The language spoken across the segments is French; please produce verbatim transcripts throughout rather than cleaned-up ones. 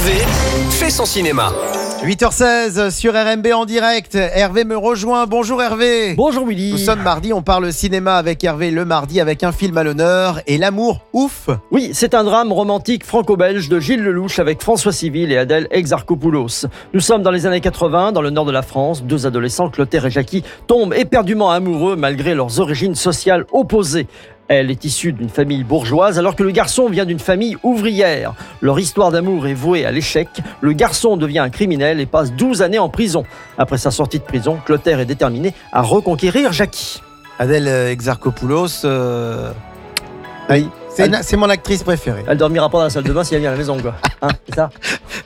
Hervé fait son cinéma. huit heures seize sur R M B en direct. Hervé me rejoint. Bonjour Hervé. Bonjour Willy. Nous sommes mardi, on parle cinéma avec Hervé le mardi avec un film à l'honneur et l'amour ouf. Oui, c'est un drame romantique franco-belge de Gilles Lelouch avec François Civil et Adèle Exarchopoulos. Nous sommes dans les années quatre-vingts, dans le nord de la France. Deux adolescents, Clotaire et Jackie, tombent éperdument amoureux malgré leurs origines sociales opposées. Elle est issue d'une famille bourgeoise alors que le garçon vient d'une famille ouvrière. Leur histoire d'amour est vouée à l'échec. Le garçon devient un criminel et passe douze années en prison. Après sa sortie de prison, Clotaire est déterminé à reconquérir Jackie. Adèle Exarchopoulos, euh... Oui. c'est, Elle- une- c'est mon actrice préférée. Elle dormira pas dans la salle de bain si elle vient à la maison, quoi. Hein, c'est ça ?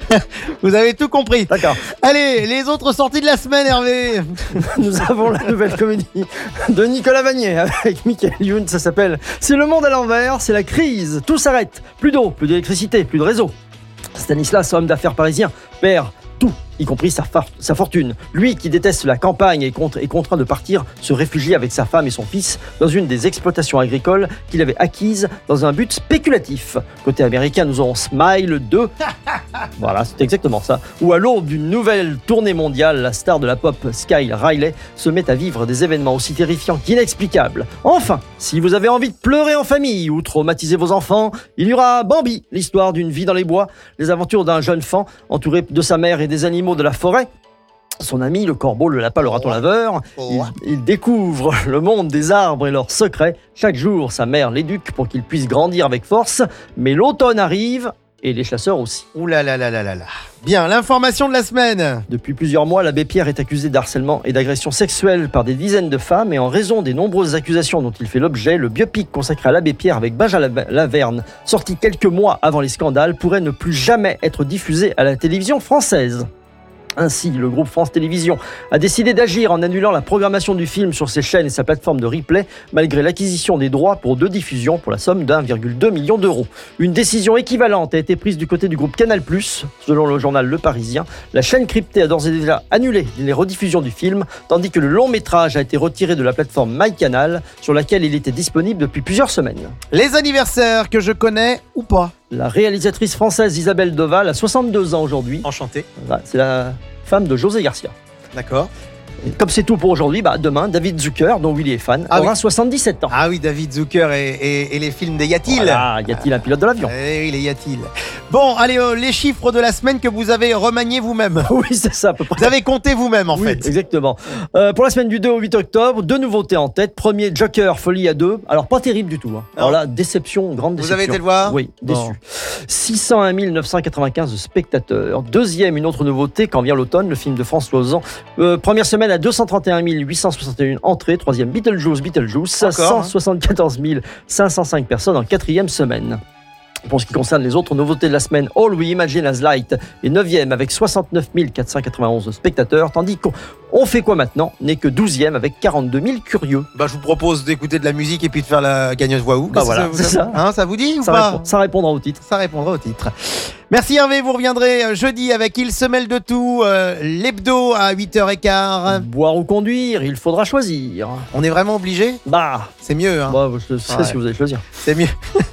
Vous avez tout compris. D'accord. Allez, les autres sorties de la semaine, Hervé. Nous avons la nouvelle comédie de Nicolas Vanier avec Michael Youn. Ça s'appelle « C'est le monde à l'envers, c'est la crise, tout s'arrête. Plus d'eau, plus d'électricité, plus de réseau. » Stanislas, homme d'affaires parisien, perd tout, y compris sa, fa- sa fortune. Lui qui déteste la campagne est, contre- est contraint de partir se réfugier avec sa femme et son fils dans une des exploitations agricoles qu'il avait acquises dans un but spéculatif. Côté américain, nous aurons Smile deux. Voilà, c'est exactement ça. Où à l'aube d'une nouvelle tournée mondiale, la star de la pop Sky Riley se met à vivre des événements aussi terrifiants qu'inexplicables. Enfin, si vous avez envie de pleurer en famille ou traumatiser vos enfants, il y aura Bambi, l'histoire d'une vie dans les bois, les aventures d'un jeune fan entouré de sa mère et des animaux de la forêt. Son ami, le corbeau, le lapin, le raton laveur, il, il découvre le monde des arbres et leurs secrets. Chaque jour, sa mère l'éduque pour qu'il puisse grandir avec force, mais l'automne arrive et les chasseurs aussi. Ouh là là là là là là. Bien, l'information de la semaine. Depuis plusieurs mois, l'abbé Pierre est accusé d'harcèlement et d'agression sexuelle par des dizaines de femmes et en raison des nombreuses accusations dont il fait l'objet, le biopic consacré à l'abbé Pierre avec Benjamin Laverne, sorti quelques mois avant les scandales, pourrait ne plus jamais être diffusé à la télévision française. Ainsi, le groupe France Télévisions a décidé d'agir en annulant la programmation du film sur ses chaînes et sa plateforme de replay, malgré l'acquisition des droits pour deux diffusions pour la somme d'un virgule deux million d'euros. Une décision équivalente a été prise du côté du groupe Canal plus, selon le journal Le Parisien. La chaîne cryptée a d'ores et déjà annulé les rediffusions du film, tandis que le long métrage a été retiré de la plateforme MyCanal, sur laquelle il était disponible depuis plusieurs semaines. Les anniversaires que je connais ou pas. La réalisatrice française Isabelle Deval a soixante-deux ans aujourd'hui. Enchanté. Voilà, c'est la femme de José Garcia. D'accord. Et comme c'est tout pour aujourd'hui, bah demain, David Zucker, dont Willy est fan, Ah aura oui. soixante-dix-sept ans. Ah oui, David Zucker et, et- et les films des Y a-t-il. Voilà, y a-t-il un pilote de l'avion? Eh oui, les y a-t-il. Bon, allez, euh, les chiffres de la semaine que vous avez remaniés vous-même. Oui, c'est ça à peu près. Vous avez compté vous-même en Oui, fait. exactement. Euh, pour la semaine du deux au huit octobre, deux nouveautés en tête. Premier, Joker, Folie à deux. Alors, pas terrible du tout. Hein. Alors là, déception, grande Vous déception. avez été le voir? Oui, Bon. déçu. six cent un mille neuf cent quatre-vingt-quinze spectateurs. Deuxième, une autre nouveauté, quand vient l'automne, le film de François Ozan. Euh, première semaine à deux cent trente et un mille huit cent soixante et un entrées. Troisième, Beetlejuice, Beetlejuice. Encore, hein. cent soixante-quatorze mille cinq cent cinq personnes en quatrième semaine. Pour ce qui concerne les autres nouveautés de la semaine, All We Imagine as Light est neuvième avec soixante-neuf mille quatre cent quatre-vingt-onze spectateurs, tandis qu'on on fait quoi maintenant n'est que douzième avec quarante-deux mille curieux. Bah, je vous propose d'écouter de la musique et puis de faire la gagneuse voix où. Bah voilà, vous- c'est ça. Hein, ça vous dit ou Ça, pas? répond- ça répondra au titre. Ça répondra au titre. Merci Hervé, vous reviendrez euh, jeudi avec Il se mêle de tout, euh, l'hebdo à huit heures quinze. Boire ou conduire, il faudra choisir. On est vraiment obligé? Bah, C'est mieux, hein. bah je sais Ouais. ce que vous allez choisir. C'est mieux.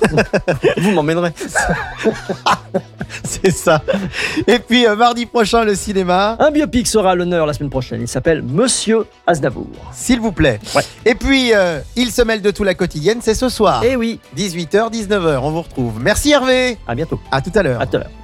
Vous m'emmènerez. C'est ça. Et puis euh, mardi prochain, le cinéma. Un biopic sera à l'honneur la semaine prochaine. Il s'appelle Monsieur Aznavour. S'il vous plaît. Ouais. Et puis, euh, Il se mêle de tout la quotidienne, c'est ce soir. Eh oui, dix-huit heures, dix-neuf heures, on vous retrouve. Merci Hervé. à bientôt. À tout à l'heure. À tout à l'heure.